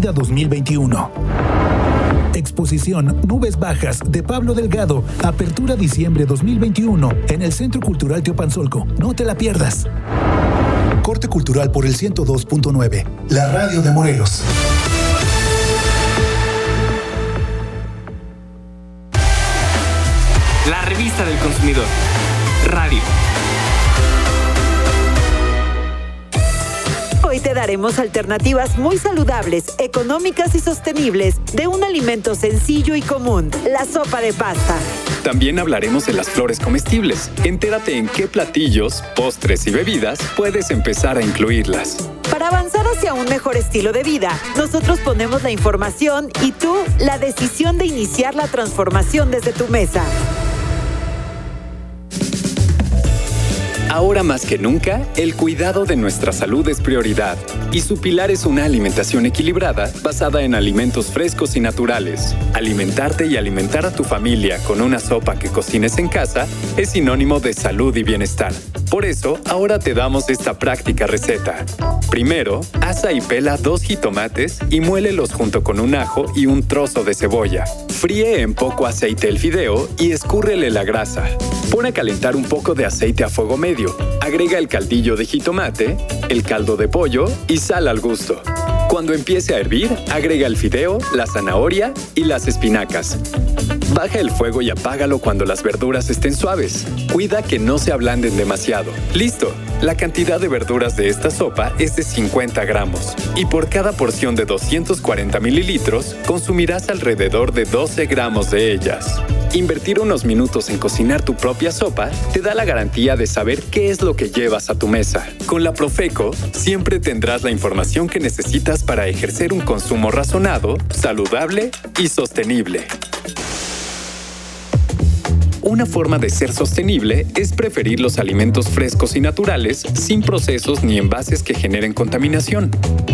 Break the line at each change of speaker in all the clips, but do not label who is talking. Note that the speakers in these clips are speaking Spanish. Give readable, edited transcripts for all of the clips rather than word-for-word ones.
Vida 2021. Exposición Nubes Bajas de Pablo Delgado, apertura diciembre 2021 en el Centro Cultural Teopanzolco. No te la pierdas. Corte cultural por el 102.9, la radio de Morelos.
La revista del consumidor. Radio.
Hoy te daremos alternativas muy saludables, económicas y sostenibles de un alimento sencillo y común, la sopa de pasta.
También hablaremos de las flores comestibles. Entérate en qué platillos, postres y bebidas puedes empezar a incluirlas.
Para avanzar hacia un mejor estilo de vida, nosotros ponemos la información y tú la decisión de iniciar la transformación desde tu mesa.
Ahora más que nunca, el cuidado de nuestra salud es prioridad y su pilar es una alimentación equilibrada basada en alimentos frescos y naturales. Alimentarte y alimentar a tu familia con una sopa que cocines en casa es sinónimo de salud y bienestar. Por eso, ahora te damos esta práctica receta. Primero, asa y pela 2 jitomates y muélelos junto con un ajo y un trozo de cebolla. Fríe en poco aceite el fideo y escúrrele la grasa. Pon a calentar un poco de aceite a fuego medio. Agrega el caldillo de jitomate, el caldo de pollo y sal al gusto. Cuando empiece a hervir, agrega el fideo, la zanahoria y las espinacas. Baja el fuego y apágalo cuando las verduras estén suaves. Cuida que no se ablanden demasiado. ¡Listo! La cantidad de verduras de esta sopa es de 50 gramos. Y por cada porción de 240 mililitros, consumirás alrededor de 12 gramos de ellas. Invertir unos minutos en cocinar tu propia sopa te da la garantía de saber qué es lo que llevas a tu mesa. Con la Profeco, siempre tendrás la información que necesitas para ejercer un consumo razonado, saludable y sostenible. Una forma de ser sostenible es preferir los alimentos frescos y naturales sin procesos ni envases que generen contaminación.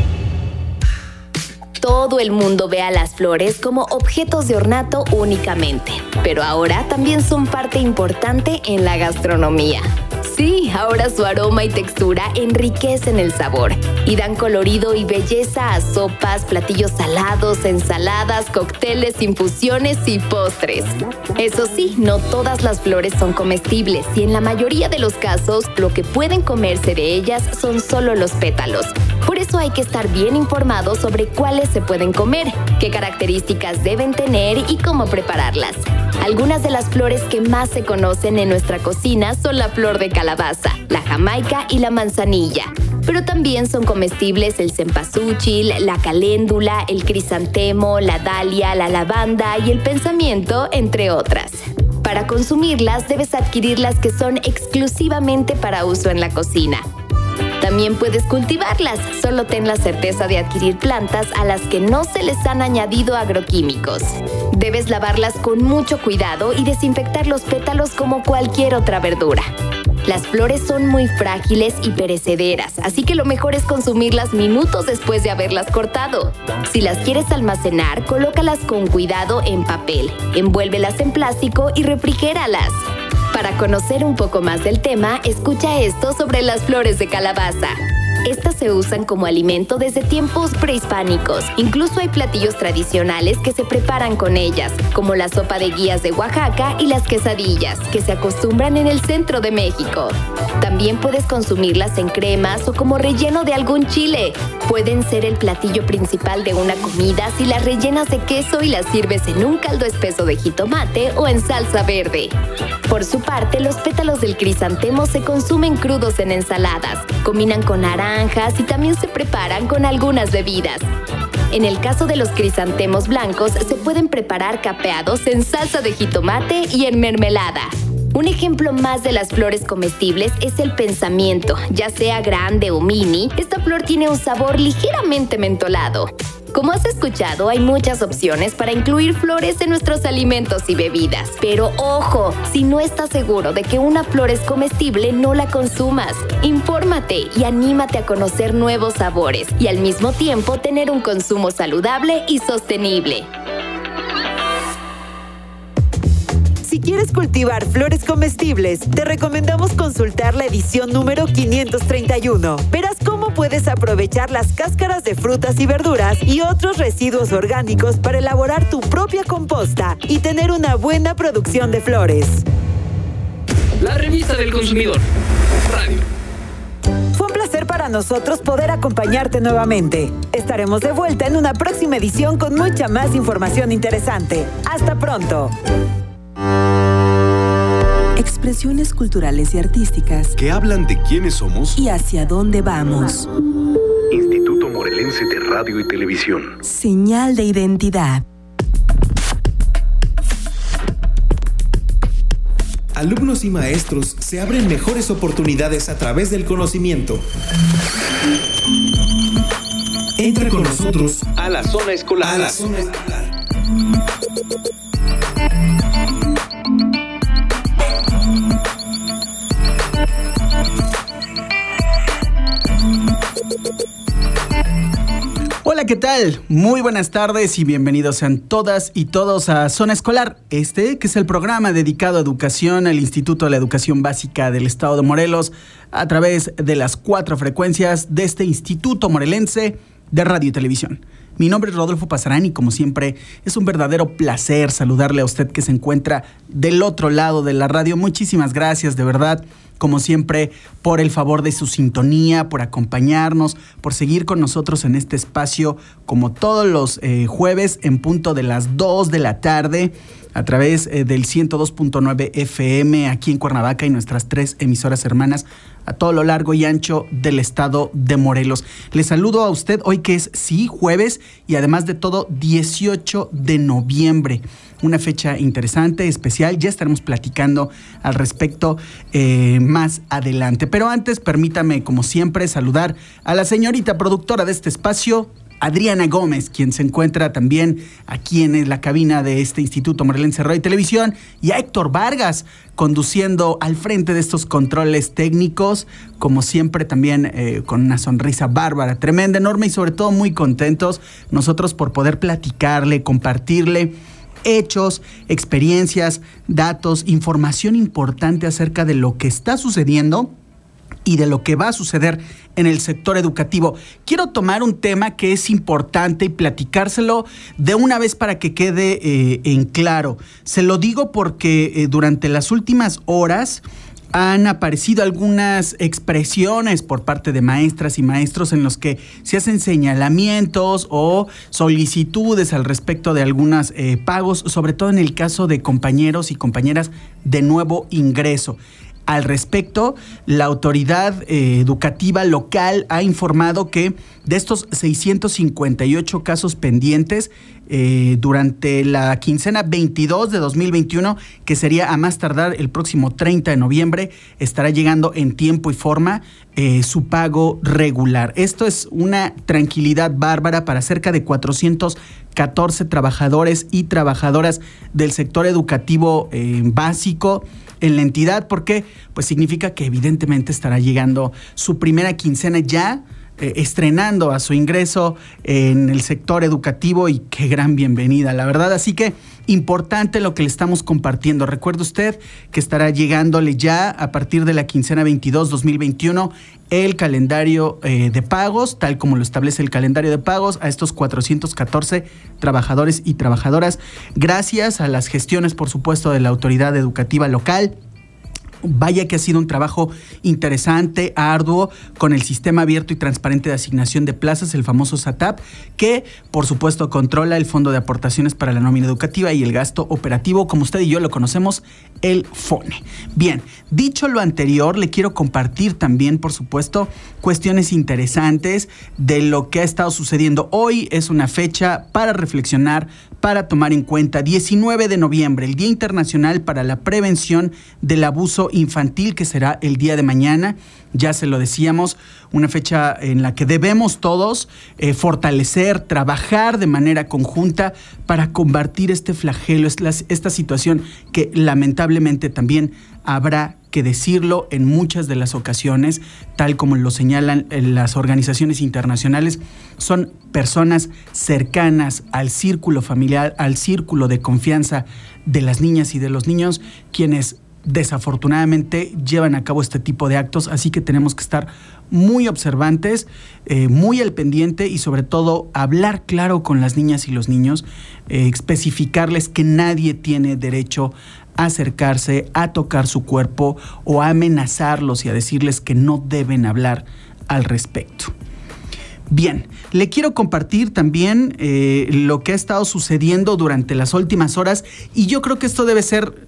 Todo el mundo ve a las flores como objetos de ornato únicamente, pero ahora también son parte importante en la gastronomía. Sí, ahora su aroma y textura enriquecen el sabor y dan colorido y belleza a sopas, platillos salados, ensaladas, cócteles, infusiones y postres. Eso sí, no todas las flores son comestibles y en la mayoría de los casos lo que pueden comerse de ellas son solo los pétalos. Por eso hay que estar bien informados sobre cuáles se pueden comer, qué características deben tener y cómo prepararlas. Algunas de las flores que más se conocen en nuestra cocina son la flor de calabaza, la jamaica y la manzanilla. Pero también son comestibles el cempasúchil, la caléndula, el crisantemo, la dalia, la lavanda y el pensamiento, entre otras. Para consumirlas debes adquirir las que son exclusivamente para uso en la cocina. También puedes cultivarlas, solo ten la certeza de adquirir plantas a las que no se les han añadido agroquímicos. Debes lavarlas con mucho cuidado y desinfectar los pétalos como cualquier otra verdura. Las flores son muy frágiles y perecederas, así que lo mejor es consumirlas minutos después de haberlas cortado. Si las quieres almacenar, colócalas con cuidado en papel, envuélvelas en plástico y refrigéralas. Para conocer un poco más del tema, escucha esto sobre las flores de calabaza. Estas se usan como alimento desde tiempos prehispánicos. Incluso hay platillos tradicionales que se preparan con ellas, como la sopa de guías de Oaxaca y las quesadillas, que se acostumbran en el centro de México. También puedes consumirlas en cremas o como relleno de algún chile. Pueden ser el platillo principal de una comida si las rellenas de queso y las sirves en un caldo espeso de jitomate o en salsa verde. Por su parte, los pétalos del crisantemo se consumen crudos en ensaladas, combinan con naranjas y también se preparan con algunas bebidas. En el caso de los crisantemos blancos, se pueden preparar capeados en salsa de jitomate y en mermelada. Un ejemplo más de las flores comestibles es el pensamiento. Ya sea grande o mini, esta flor tiene un sabor ligeramente mentolado. Como has escuchado, hay muchas opciones para incluir flores en nuestros alimentos y bebidas. Pero ojo, si no estás seguro de que una flor es comestible, no la consumas. Infórmate y anímate a conocer nuevos sabores y al mismo tiempo tener un consumo saludable y sostenible.
Si quieres cultivar flores comestibles, te recomendamos consultar la edición número 531. Verás cómo cómo puedes aprovechar las cáscaras de frutas y verduras y otros residuos orgánicos para elaborar tu propia composta y tener una buena producción de flores.
La revista del consumidor. Radio.
Fue un placer para nosotros poder acompañarte nuevamente. Estaremos de vuelta en una próxima edición con mucha más información interesante. Hasta pronto.
Expresiones culturales y artísticas
que hablan de quiénes somos
y hacia dónde vamos.
Instituto Morelense de Radio y Televisión.
Señal de identidad.
Alumnos y maestros se abren mejores oportunidades a través del conocimiento. Entra con nosotros
a la zona escolar.
Hola, ¿qué tal? Muy buenas tardes y bienvenidos sean todas y todos a Zona Escolar, que es el programa dedicado a educación al Instituto de la Educación Básica del Estado de Morelos, a través de las 4 frecuencias de este Instituto Morelense de Radio y Televisión. Mi nombre es Rodolfo Pasarán y como siempre es un verdadero placer saludarle a usted que se encuentra del otro lado de la radio. Muchísimas gracias, de verdad, como siempre, por el favor de su sintonía, por acompañarnos, por seguir con nosotros en este espacio, como todos los jueves en punto de las 2 de la tarde, a través del 102.9 FM aquí en Cuernavaca y nuestras 3 emisoras hermanas a todo lo largo y ancho del estado de Morelos. Les saludo a usted hoy que es, sí, jueves y además de todo 18 de noviembre. Una fecha interesante, especial, ya estaremos platicando al respecto más adelante. Pero antes, permítame, como siempre, saludar a la señorita productora de este espacio, Adriana Gómez, quien se encuentra también aquí en la cabina de este Instituto Morelense de Radio y Televisión, y a Héctor Vargas, conduciendo al frente de estos controles técnicos, como siempre también con una sonrisa bárbara, tremenda, enorme y sobre todo muy contentos nosotros por poder platicarle, compartirle hechos, experiencias, datos, información importante acerca de lo que está sucediendo y de lo que va a suceder en el sector educativo. Quiero tomar un tema que es importante y platicárselo de una vez para que quede en claro. Se lo digo porque durante las últimas horas han aparecido algunas expresiones por parte de maestras y maestros en los que se hacen señalamientos o solicitudes al respecto de algunos pagos, sobre todo en el caso de compañeros y compañeras de nuevo ingreso. Al respecto, la autoridad educativa local ha informado que de estos 658 casos pendientes durante la quincena 22 de 2021, que sería a más tardar el próximo 30 de noviembre, estará llegando en tiempo y forma su pago regular. Esto es una tranquilidad bárbara para cerca de 414 trabajadores y trabajadoras del sector educativo básico en la entidad, porque pues significa que evidentemente estará llegando su primera quincena ya, estrenando a su ingreso en el sector educativo, y qué gran bienvenida, la verdad. Así que importante lo que le estamos compartiendo. Recuerde usted que estará llegándole ya a partir de la quincena 22-2021 el calendario de pagos, tal como lo establece el calendario de pagos, a estos 414 trabajadores y trabajadoras, gracias a las gestiones, por supuesto, de la autoridad educativa local. Vaya que ha sido un trabajo interesante, arduo, con el Sistema Abierto y Transparente de Asignación de Plazas, el famoso SATAP, que por supuesto controla el Fondo de Aportaciones para la Nómina Educativa y el Gasto Operativo, como usted y yo lo conocemos, el FONE. Bien, dicho lo anterior, le quiero compartir también, por supuesto, cuestiones interesantes de lo que ha estado sucediendo. Hoy es una fecha para reflexionar, para tomar en cuenta. 19 de noviembre, el Día Internacional para la Prevención del Abuso Infantil, que será el día de mañana. Ya se lo decíamos, una fecha en la que debemos todos fortalecer, trabajar de manera conjunta para combatir este flagelo, esta situación que lamentablemente también habrá que decirlo en muchas de las ocasiones, tal como lo señalan las organizaciones internacionales, son personas cercanas al círculo familiar, al círculo de confianza de las niñas y de los niños, quienes desafortunadamente llevan a cabo este tipo de actos, así que tenemos que estar muy observantes, muy al pendiente y sobre todo hablar claro con las niñas y los niños, especificarles que nadie tiene derecho a acercarse, a tocar su cuerpo o a amenazarlos y a decirles que no deben hablar al respecto. Bien, le quiero compartir también lo que ha estado sucediendo durante las últimas horas y yo creo que esto debe ser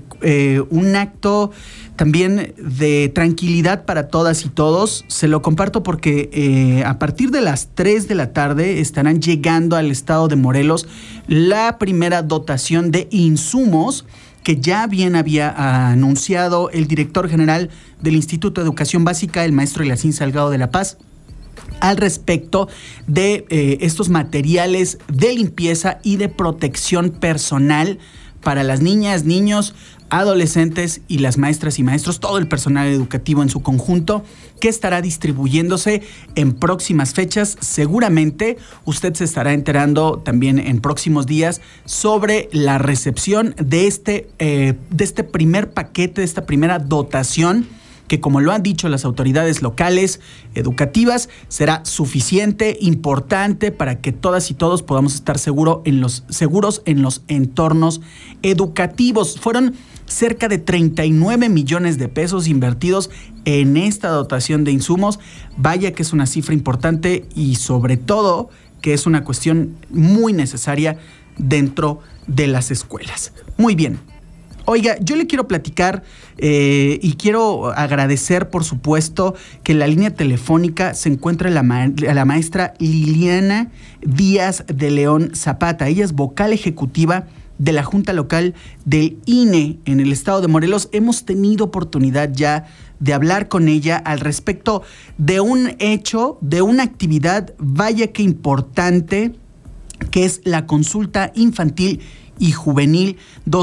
un acto también de tranquilidad para todas y todos. Se lo comparto porque a partir de las 3 de la tarde estarán llegando al estado de Morelos la primera dotación de insumos que ya bien había anunciado el director general del Instituto de Educación Básica, el maestro Elacín Salgado de la Paz, al respecto de estos materiales de limpieza y de protección personal para las niñas, niños, adolescentes y las maestras y maestros, todo el personal educativo en su conjunto, que estará distribuyéndose en próximas fechas. Seguramente usted se estará enterando también en próximos días sobre la recepción de este primer paquete, de esta primera dotación, que como lo han dicho las autoridades locales educativas, será suficiente, importante para que todas y todos podamos estar seguros en los entornos educativos. Fueron cerca de 39 millones de pesos invertidos en esta dotación de insumos. Vaya que es una cifra importante y sobre todo que es una cuestión muy necesaria dentro de las escuelas. Muy bien. Oiga, yo le quiero platicar y quiero agradecer, por supuesto, que en la línea telefónica se encuentra la maestra Liliana Díaz de León Zapata. Ella es vocal ejecutiva de la Junta Local del INE en el estado de Morelos. Hemos tenido oportunidad ya de hablar con ella al respecto de un hecho, de una actividad, vaya que importante, que es la consulta infantil y juvenil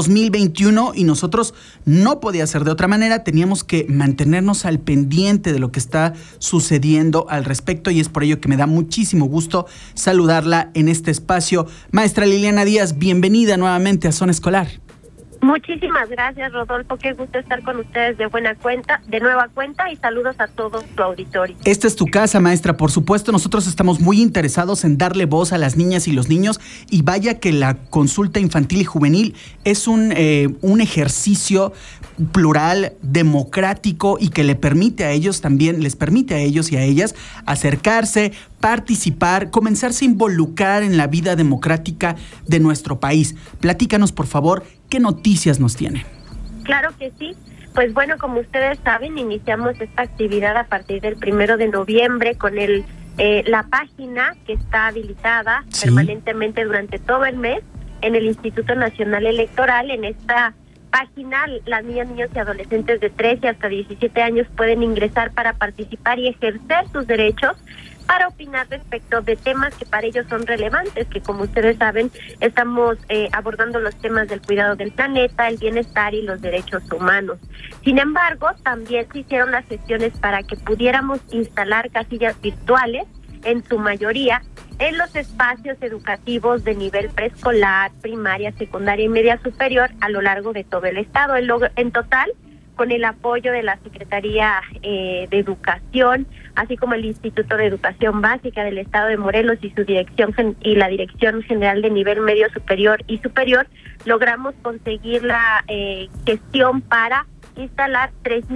2021, y nosotros no podía ser de otra manera, teníamos que mantenernos al pendiente de lo que está sucediendo al respecto, y es por ello que me da muchísimo gusto saludarla en este espacio. Maestra Liliana Díaz, bienvenida nuevamente a Zona Escolar.
Muchísimas gracias, Rodolfo. Qué gusto estar con ustedes de nueva cuenta, y saludos a todo tu auditorio. Esta
es tu casa, maestra. Por supuesto, nosotros estamos muy interesados en darle voz a las niñas y los niños, y vaya que la consulta infantil y juvenil es un ejercicio plural, democrático, y que les permite a ellos y a ellas acercarse, participar, comenzarse a involucrar en la vida democrática de nuestro país. Platícanos, por favor, ¿qué noticias nos tiene?
Claro que sí. Pues bueno, como ustedes saben, iniciamos esta actividad a partir del 1 de noviembre con la página que está habilitada permanentemente durante todo el mes en el Instituto Nacional Electoral. En esta página, las niñas, niños y adolescentes de 13 hasta 17 años pueden ingresar para participar y ejercer sus derechos, para opinar respecto de temas que para ellos son relevantes, que como ustedes saben, estamos abordando los temas del cuidado del planeta, el bienestar y los derechos humanos. Sin embargo, también se hicieron las sesiones para que pudiéramos instalar casillas virtuales, en su mayoría, en los espacios educativos de nivel preescolar, primaria, secundaria y media superior a lo largo de todo el estado. En total, con el apoyo de la Secretaría de Educación, así como el Instituto de Educación Básica del Estado de Morelos y su dirección y la Dirección General de Nivel Medio Superior y Superior, logramos conseguir la gestión para instalar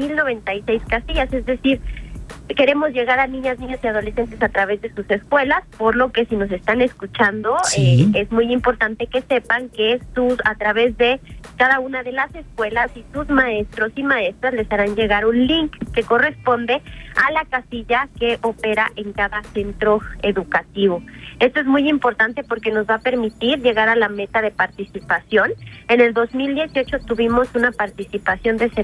3,096 casillas, es decir, queremos llegar a niñas, niños y adolescentes a través de sus escuelas, por lo que si nos están escuchando, es muy importante que sepan que a través de cada una de las escuelas y sus maestros y maestras les harán llegar un link que corresponde a la casilla que opera en cada centro educativo. Esto es muy importante porque nos va a permitir llegar a la meta de participación. En el 2018 tuvimos una participación de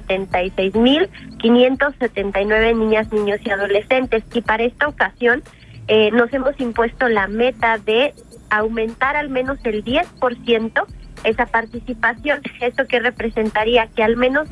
76,579 niñas, niños y adolescentes, y para esta ocasión nos hemos impuesto la meta de aumentar al menos el 10% esa participación. Esto que representaría que al menos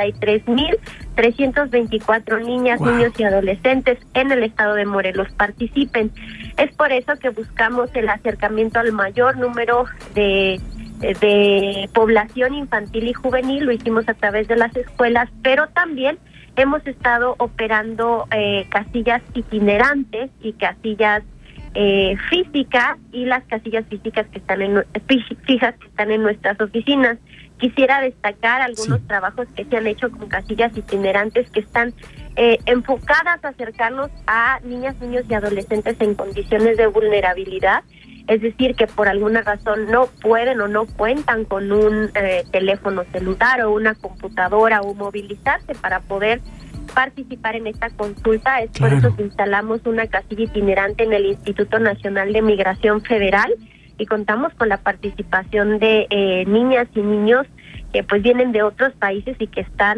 93,324 niñas, niños y adolescentes en el estado de Morelos participen. Es por eso que buscamos el acercamiento al mayor número de población infantil y juvenil. Lo hicimos a través de las escuelas, pero también hemos estado operando casillas itinerantes y casillas físicas, y las casillas físicas que están fijas que están en nuestras oficinas. Quisiera destacar algunos trabajos que se han hecho con casillas itinerantes que están enfocadas a acercarnos a niñas, niños y adolescentes en condiciones de vulnerabilidad, es decir, que por alguna razón no pueden o no cuentan con un teléfono celular o una computadora o movilizarse para poder participar en esta consulta. Es por eso que instalamos una casilla itinerante en el Instituto Nacional de Migración Federal y contamos con la participación de niñas y niños que pues vienen de otros países y que estaban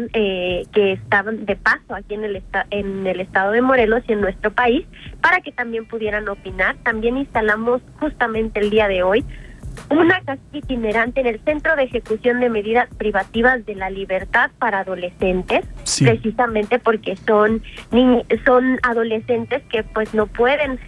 de paso aquí en el estado de Morelos y en nuestro país, para que también pudieran opinar. También instalamos justamente el día de hoy una casilla itinerante en el Centro de Ejecución de Medidas Privativas de la Libertad para adolescentes, precisamente porque son adolescentes que pues no pueden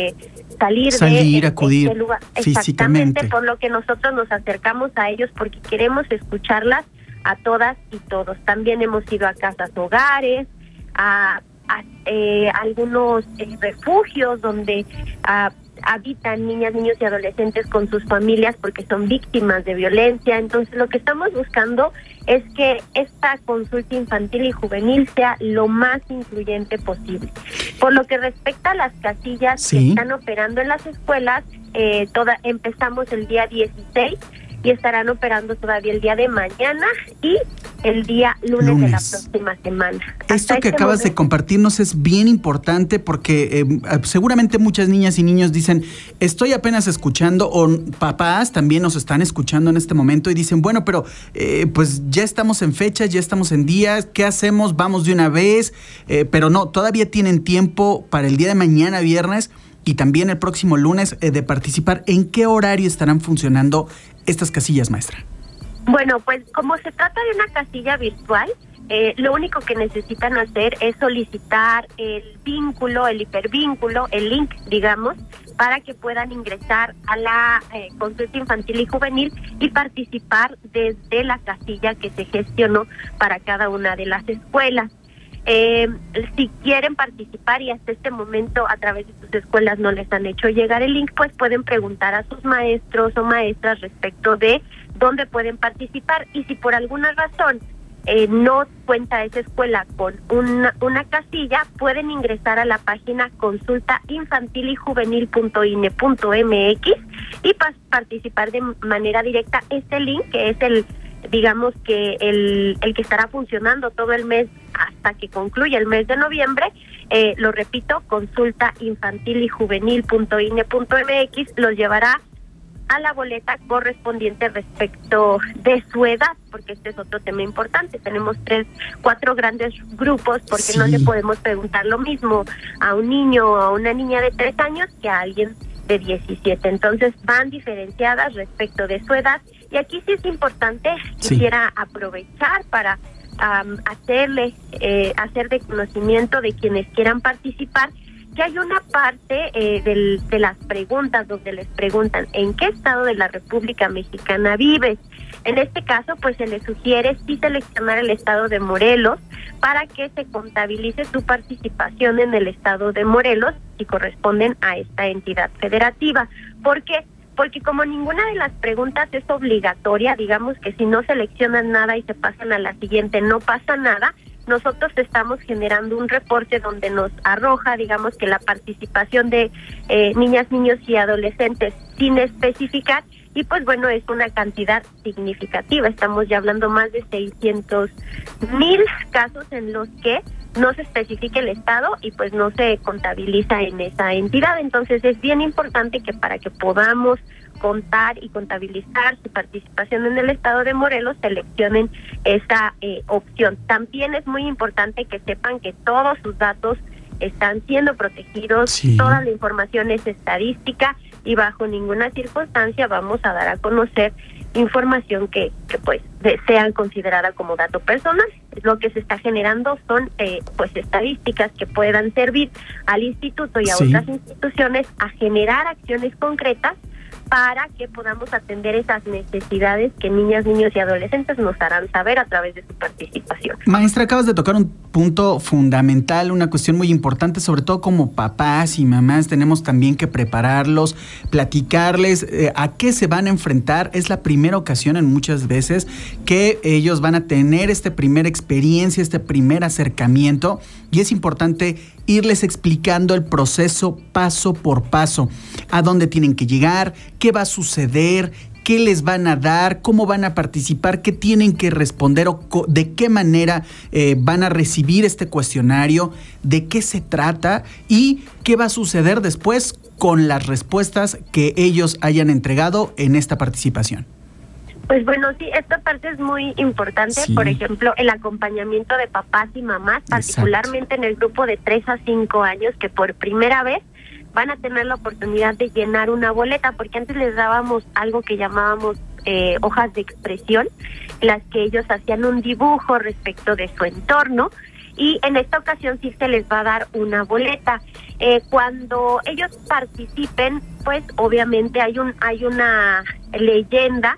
salir,
acudir
este lugar.
físicamente.
Por lo que nosotros nos acercamos a ellos porque queremos escucharlas a todas y todos. También hemos ido a casas hogares, a algunos refugios donde habitan niñas, niños y adolescentes con sus familias porque son víctimas de violencia. Entonces lo que estamos buscando es que esta consulta infantil y juvenil sea lo más incluyente posible. Por lo que respecta a las casillas que están operando en las escuelas, empezamos el día 16 y estarán operando todavía el día de mañana y el día lunes de la próxima semana.
Esto que acabas de compartirnos es bien importante porque seguramente muchas niñas y niños dicen, estoy apenas escuchando, o papás también nos están escuchando en este momento y dicen, bueno, pero pues ya estamos en fechas, ya estamos en días, ¿qué hacemos? Vamos de una vez, pero no, todavía tienen tiempo para el día de mañana, viernes, y también el próximo lunes de participar. ¿En qué horario estarán funcionando estas casillas, maestra?
Bueno, pues como se trata de una casilla virtual, lo único que necesitan hacer es solicitar el vínculo, el hipervínculo, el link, digamos, para que puedan ingresar a la consulta infantil y juvenil y participar desde la casilla que se gestionó para cada una de las escuelas. Si quieren participar y hasta este momento a través de sus escuelas no les han hecho llegar el link, pues pueden preguntar a sus maestros o maestras respecto de dónde pueden participar, y si por alguna razón no cuenta esa escuela con una casilla, pueden ingresar a la página consultainfantilyjuvenil.ine.mx y participar de manera directa. Este link, que es el que estará funcionando todo el mes hasta que concluya el mes de noviembre, lo repito, consultainfantilyjuvenil.ine.mx, los llevará a la boleta correspondiente respecto de su edad, porque este es otro tema importante. Tenemos 4 grandes grupos, porque no le podemos preguntar lo mismo a un niño o a una niña de 3 años que a alguien de 17. Entonces van diferenciadas respecto de su edad, y aquí sí es importante, quisiera aprovechar para hacer de conocimiento de quienes quieran participar que hay una parte de las preguntas donde les preguntan ¿en qué estado de la República Mexicana vives? En este caso, pues se les sugiere sí seleccionar el estado de Morelos para que se contabilice su participación en el estado de Morelos si corresponden a esta entidad federativa. ¿Por qué? Porque como ninguna de las preguntas es obligatoria, digamos que si no seleccionan nada y se pasan a la siguiente no pasa nada, nosotros estamos generando un reporte donde nos arroja, digamos, que la participación de niñas, niños y adolescentes sin especificar, y pues bueno, es una cantidad significativa. Estamos ya hablando más de 600,000 casos en los que no se especifica el estado y pues no se contabiliza en esa entidad. Entonces es bien importante que para que podamos contar y contabilizar su participación en el estado de Morelos, seleccionen esa opción. También es muy importante que sepan que todos sus datos están siendo protegidos, toda la información es estadística y bajo ninguna circunstancia vamos a dar a conocer información que pues sean considerada como dato personal. Lo que se está generando son pues estadísticas que puedan servir al instituto y a otras instituciones a generar acciones concretas para que podamos atender esas necesidades que niñas, niños y adolescentes nos harán saber a través de su participación.
Maestra, acabas de tocar un punto fundamental, una cuestión muy importante, sobre todo como papás y mamás tenemos también que prepararlos, platicarles a qué se van a enfrentar. Es la primera ocasión en muchas veces que ellos van a tener esta primera experiencia, este primer acercamiento, y es importante irles explicando el proceso paso por paso, a dónde tienen que llegar, qué va a suceder, qué les van a dar, cómo van a participar, qué tienen que responder o de qué manera van a recibir este cuestionario, de qué se trata y qué va a suceder después con las respuestas que ellos hayan entregado en esta participación.
Pues bueno, sí, esta parte es muy importante. Sí. Por ejemplo, el acompañamiento de papás y mamás, particularmente en el grupo de 3 a 5 años, que por primera vez van a tener la oportunidad de llenar una boleta, porque antes les dábamos algo que llamábamos hojas de expresión, en las que ellos hacían un dibujo respecto de su entorno, y en esta ocasión sí se les va a dar una boleta. Cuando ellos participen, pues obviamente hay una leyenda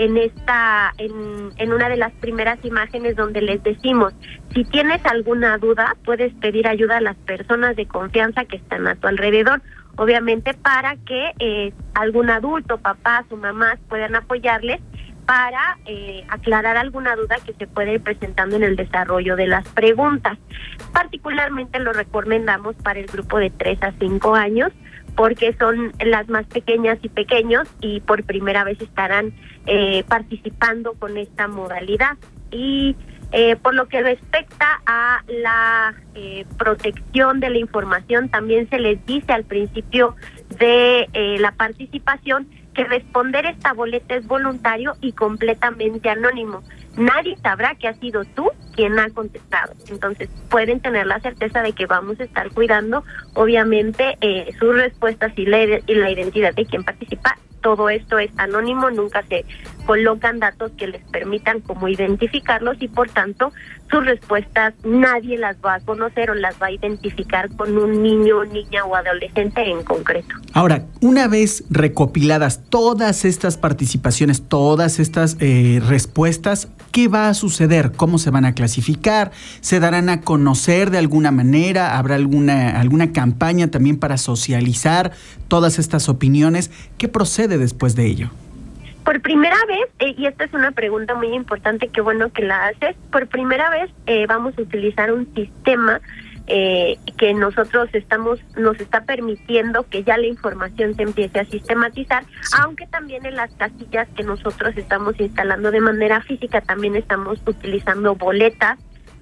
en una de las primeras imágenes donde les decimos: si tienes alguna duda, puedes pedir ayuda a las personas de confianza que están a tu alrededor, obviamente para que algún adulto, papás o mamás puedan apoyarles para aclarar alguna duda que se puede ir presentando en el desarrollo de las preguntas. Particularmente lo recomendamos para el grupo de 3 a 5 años, porque son las más pequeñas y pequeños y por primera vez estarán participando con esta modalidad. Y por lo que respecta a la protección de la información, también se les dice al principio de la participación que responder esta boleta es voluntario y completamente anónimo. Nadie sabrá que has sido tú quien ha contestado. Entonces pueden tener la certeza de que vamos a estar cuidando, obviamente, sus respuestas y la identidad de quien participa. Todo esto es anónimo, nunca se colocan datos que les permitan como identificarlos y por tanto sus respuestas nadie las va a conocer o las va a identificar con un niño, niña o adolescente en concreto.
Ahora, una vez recopiladas todas estas participaciones, todas estas respuestas, ¿qué va a suceder? ¿Cómo se van a clasificar? ¿Se darán a conocer de alguna manera? ¿Habrá alguna campaña también para socializar todas estas opiniones? ¿Qué procede después de ello?
Por primera vez, y esta es una pregunta muy importante, qué bueno que la haces, por primera vez vamos a utilizar un sistema que nos está permitiendo que ya la información se empiece a sistematizar, sí. Aunque también en las casillas que nosotros estamos instalando de manera física también estamos utilizando boletas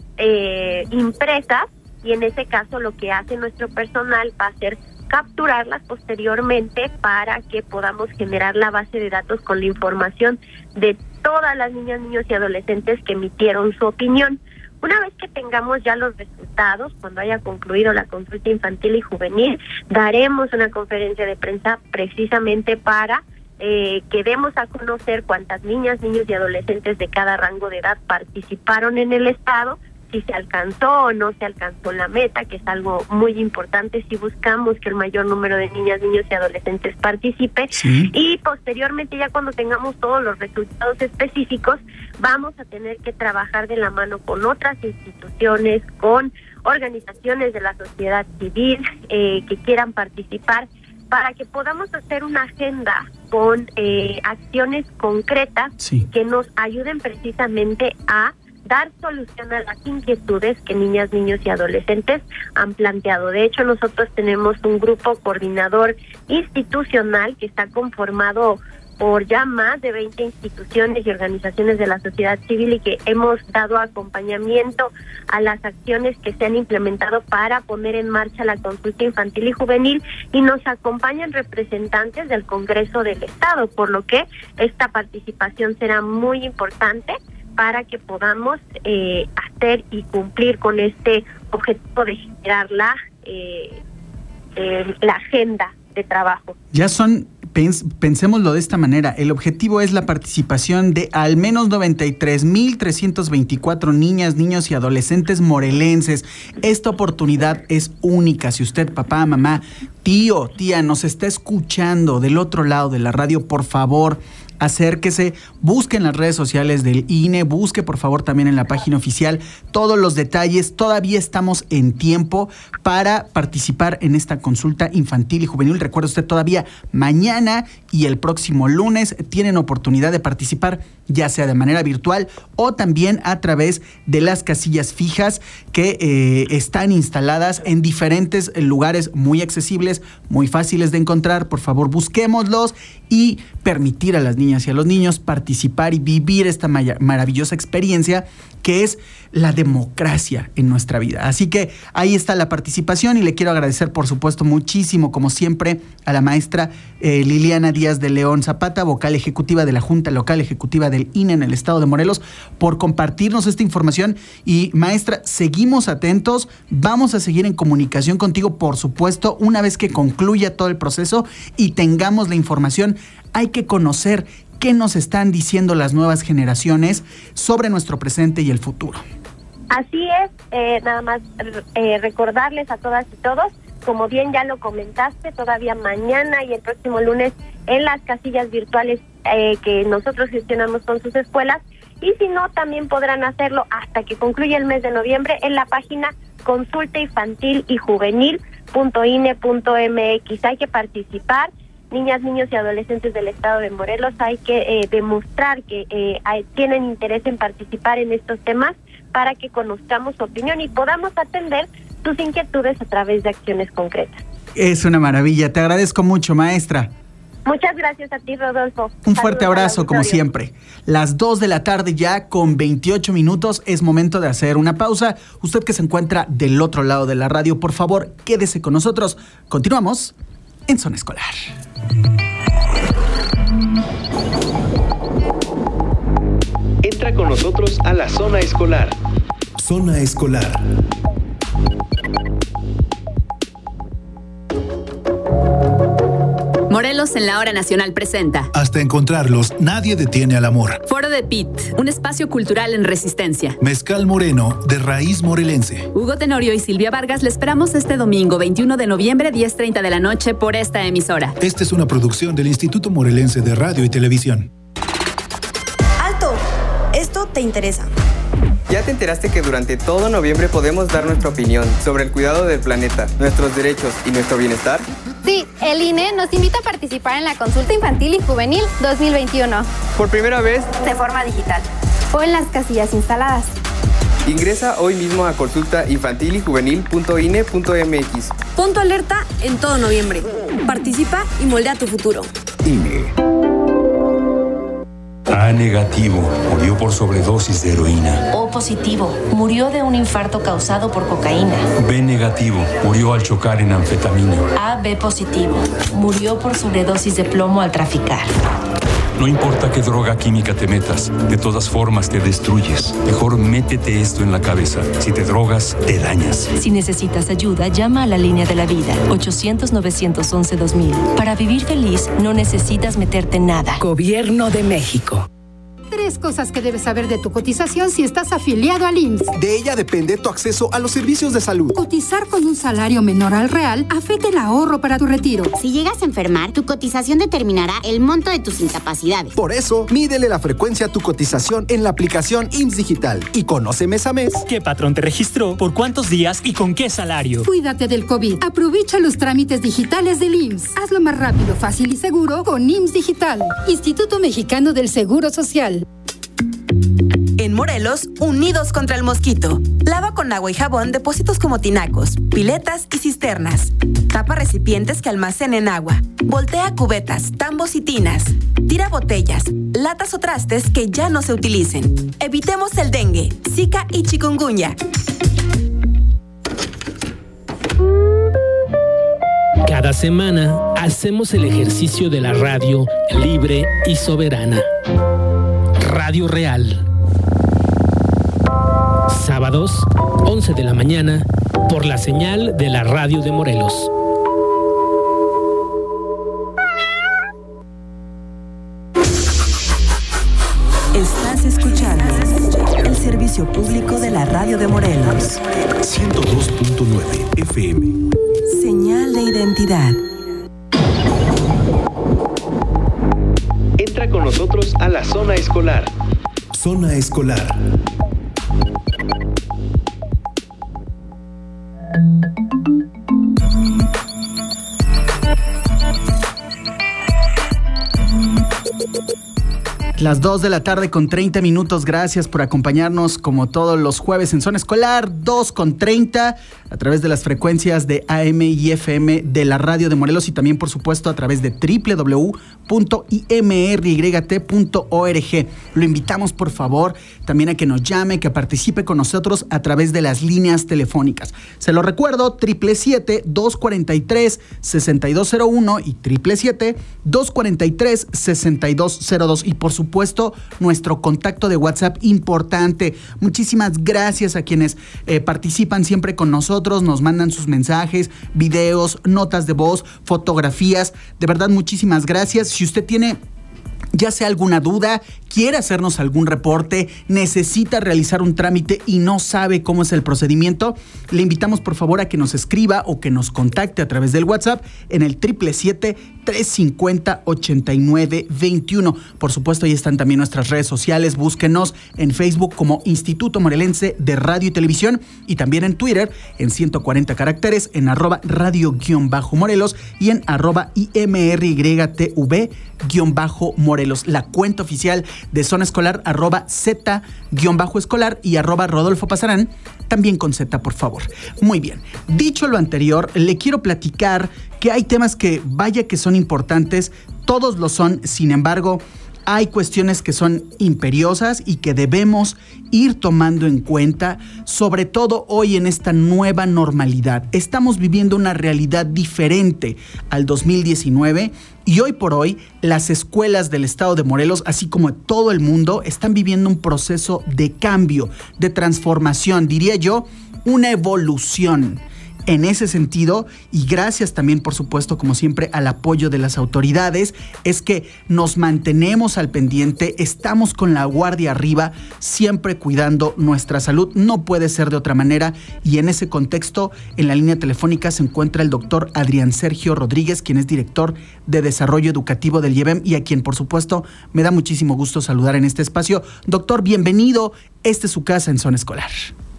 impresas, y en ese caso lo que hace nuestro personal va a ser capturarlas posteriormente para que podamos generar la base de datos con la información de todas las niñas, niños y adolescentes que emitieron su opinión. Una vez que tengamos ya los resultados, cuando haya concluido la consulta infantil y juvenil, daremos una conferencia de prensa precisamente para que demos a conocer cuántas niñas, niños y adolescentes de cada rango de edad participaron en el estado, si se alcanzó o no se alcanzó la meta, que es algo muy importante si buscamos que el mayor número de niñas, niños y adolescentes participe. Sí. Y posteriormente, ya cuando tengamos todos los resultados específicos, vamos a tener que trabajar de la mano con otras instituciones, con organizaciones de la sociedad civil que quieran participar, para que podamos hacer una agenda con acciones concretas, sí, que nos ayuden precisamente a dar solución a las inquietudes que niñas, niños y adolescentes han planteado. De hecho, nosotros tenemos un grupo coordinador institucional que está conformado por ya más de 20 instituciones y organizaciones de la sociedad civil, y que hemos dado acompañamiento a las acciones que se han implementado para poner en marcha la consulta infantil y juvenil, y nos acompañan representantes del Congreso del Estado, por lo que esta participación será muy importante para que podamos hacer y cumplir con este objetivo de generar la agenda de trabajo.
Ya son pensémoslo de esta manera. El objetivo es la participación de al menos 93,324 niñas, niños y adolescentes morelenses. Esta oportunidad es única. Si usted, papá, mamá, tío, tía, nos está escuchando del otro lado de la radio, por favor, acérquese, busque en las redes sociales del INE, busque por favor también en la página oficial todos los detalles. Todavía estamos en tiempo para participar en esta consulta infantil y juvenil. Recuerde usted, todavía mañana y el próximo lunes tienen oportunidad de participar, ya sea de manera virtual o también a través de las casillas fijas que están instaladas en diferentes lugares muy accesibles, muy fáciles de encontrar. Por favor, busquémoslos y permitir a las niñas y a los niños participar y vivir esta maravillosa experiencia que es la democracia en nuestra vida. Así que ahí está la participación y le quiero agradecer, por supuesto, muchísimo, como siempre, a la maestra Liliana Díaz de León Zapata, vocal ejecutiva de la Junta Local Ejecutiva del INE en el estado de Morelos, por compartirnos esta información. Y maestra, seguimos atentos, vamos a seguir en comunicación contigo, por supuesto, una vez que concluya todo el proceso y tengamos la información. Hay que conocer qué nos están diciendo las nuevas generaciones sobre nuestro presente y el futuro.
Así es, nada más recordarles a todas y todos, como bien ya lo comentaste, todavía mañana y el próximo lunes en las casillas virtuales que nosotros gestionamos con sus escuelas, y si no, también podrán hacerlo hasta que concluya el mes de noviembre en la página consultainfantilyjuvenil.ine.mx. Hay que participar. Niñas, niños y adolescentes del estado de Morelos, hay que demostrar que tienen interés en participar en estos temas para que conozcamos su opinión y podamos atender sus inquietudes a través de acciones concretas.
Es una maravilla. Te agradezco mucho, maestra.
Muchas gracias a ti, Rodolfo.
Un fuerte abrazo, como siempre. Las 2 de la tarde ya con 28 minutos. Es momento de hacer una pausa. Usted que se encuentra del otro lado de la radio, por favor, quédese con nosotros. Continuamos en Zona Escolar.
Entra con nosotros a la Zona Escolar.
Zona Escolar.
Morelos en la Hora Nacional presenta.
Hasta encontrarlos, nadie detiene al amor.
Foro de Pit, un espacio cultural en resistencia.
Mezcal Moreno, de raíz morelense.
Hugo Tenorio y Silvia Vargas le esperamos este domingo 21 de noviembre, 10:30 de la noche por esta emisora.
Esta es una producción del Instituto Morelense de Radio y Televisión.
¡Alto! Esto te interesa.
¿Ya te enteraste que durante todo noviembre podemos dar nuestra opinión sobre el cuidado del planeta, nuestros derechos y nuestro bienestar?
Sí, el INE nos invita a participar en la Consulta Infantil y Juvenil 2021.
Por primera vez,
de forma digital.
O en las casillas instaladas.
Ingresa hoy mismo a consultainfantilyjuvenil.ine.mx.
Pon tu alerta en todo noviembre. Participa y moldea tu futuro.
INE.
A negativo, murió por sobredosis de heroína.
O positivo, murió de un infarto causado por cocaína.
B negativo, murió al chocar en anfetamina.
AB positivo, murió por sobredosis de plomo al traficar.
No importa qué droga química te metas, de todas formas te destruyes. Mejor métete esto en la cabeza. Si te drogas, te dañas.
Si necesitas ayuda, llama a la Línea de la Vida, 800-911-2000. Para vivir feliz, no necesitas meterte en nada.
Gobierno de México.
3 cosas que debes saber de tu cotización si estás afiliado al IMSS.
De ella depende tu acceso a los servicios de salud.
Cotizar con un salario menor al real afecta el ahorro para tu retiro.
Si llegas a enfermar, tu cotización determinará el monto de tus incapacidades.
Por eso, mídele la frecuencia a tu cotización en la aplicación IMSS Digital y conoce mes a mes
qué patrón te registró, por cuántos días y con qué salario.
Cuídate del COVID. Aprovecha los trámites digitales del IMSS. Hazlo más rápido, fácil y seguro con IMSS Digital. Instituto Mexicano del Seguro Social.
En Morelos, unidos contra el mosquito. Lava con agua y jabón depósitos como tinacos, piletas y cisternas. Tapa recipientes que almacenen agua. Voltea cubetas, tambos y tinas. Tira botellas, latas o trastes que ya no se utilicen. Evitemos el dengue, zika y chikungunya.
Cada semana hacemos el ejercicio de la radio libre y soberana. Radio Real. Sábados, 11 de la mañana, por la señal de la radio de Morelos.
Estás escuchando el servicio público de la radio de Morelos.
102.9 FM.
Señal de identidad.
Entra con nosotros a la zona escolar.
Zona escolar.
Las 2 de la tarde con 30 minutos. Gracias por acompañarnos como todos los jueves en Zona Escolar, 2:30 a través de las frecuencias de AM y FM de la radio de Morelos y también, por supuesto, a través de www.imryt.org. Lo invitamos, por favor, también a que nos llame, que participe con nosotros a través de las líneas telefónicas. Se lo recuerdo, 777-243-6201 y 777-243-6202. Y, por supuesto, nuestro contacto de WhatsApp importante. Muchísimas gracias a quienes participan siempre con nosotros, nos mandan sus mensajes, videos, notas de voz, fotografías. De verdad, muchísimas gracias. Si usted tiene ya sea alguna duda, quiere hacernos algún reporte, necesita realizar un trámite y no sabe cómo es el procedimiento, le invitamos por favor a que nos escriba o que nos contacte a través del WhatsApp en el 777-350-8921. Por supuesto, ahí están también nuestras redes sociales. Búsquenos en Facebook como Instituto Morelense de Radio y Televisión y también en Twitter en 140 caracteres en @radio_Morelos y en @IMRYTV_Morelos. La cuenta oficial de Zona Escolar @Z_escolar y @Rodolfo Pasarán, también con Z, por favor. Muy bien, dicho lo anterior, le quiero platicar que hay temas que vaya que son importantes, todos lo son, sin embargo, hay cuestiones que son imperiosas y que debemos ir tomando en cuenta, sobre todo hoy en esta nueva normalidad. Estamos viviendo una realidad diferente al 2019 y hoy por hoy las escuelas del estado de Morelos, así como todo el mundo, están viviendo un proceso de cambio, de transformación, diría yo, una evolución. En ese sentido, y gracias también, por supuesto, como siempre, al apoyo de las autoridades, es que nos mantenemos al pendiente, estamos con la guardia arriba, siempre cuidando nuestra salud. No puede ser de otra manera, y en ese contexto, en la línea telefónica se encuentra el doctor Adrián Sergio Rodríguez, quien es director de Desarrollo Educativo del IEBEM y a quien, por supuesto, me da muchísimo gusto saludar en este espacio. Doctor, bienvenido. Esta es su casa en Zona Escolar.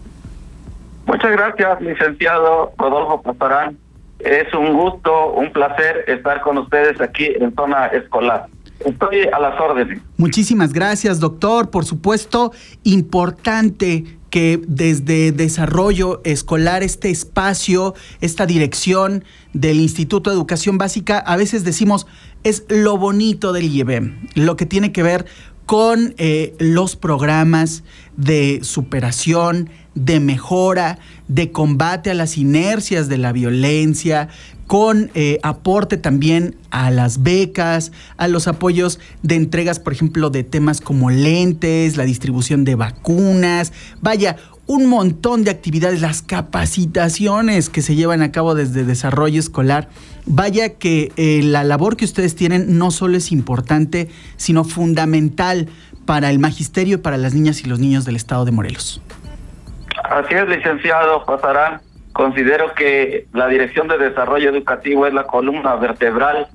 Muchas gracias, licenciado Rodolfo Pasarán. Es un gusto, un placer estar con ustedes aquí en Zona Escolar. Estoy a las órdenes.
Muchísimas gracias, doctor. Por supuesto, importante que desde Desarrollo Escolar, este espacio, esta dirección del Instituto de Educación Básica, a veces decimos, es lo bonito del IEBEM, lo que tiene que ver con los programas de superación, de mejora, de combate a las inercias de la violencia, con aporte también a las becas, a los apoyos de entregas, por ejemplo, de temas como lentes, la distribución de vacunas, vaya, un montón de actividades, las capacitaciones que se llevan a cabo desde Desarrollo Escolar. Vaya que la labor que ustedes tienen no solo es importante, sino fundamental para el magisterio y para las niñas y los niños del estado de Morelos.
Así es, licenciado Pasarán. Considero que la Dirección de Desarrollo Educativo es la columna vertebral